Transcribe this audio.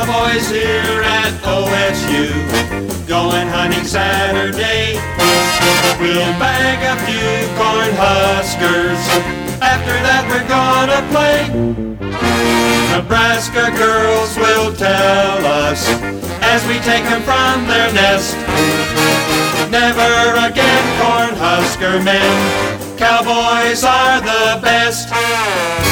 Cowboys here at OSU, going hunting Saturday. We'll bag a few corn huskers, after that we're gonna play. Nebraska girls will tell us as we take them from their nest. Never again, Cornhusker men, Cowboys are the best.